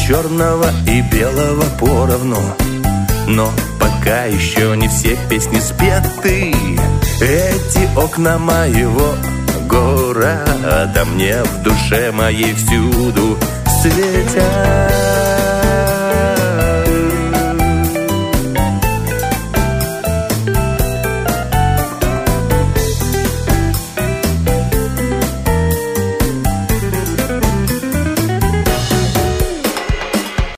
черного и белого поровну. Но пока еще не все песни спеты. Эти окна моего города мне в душе моей всюду светят.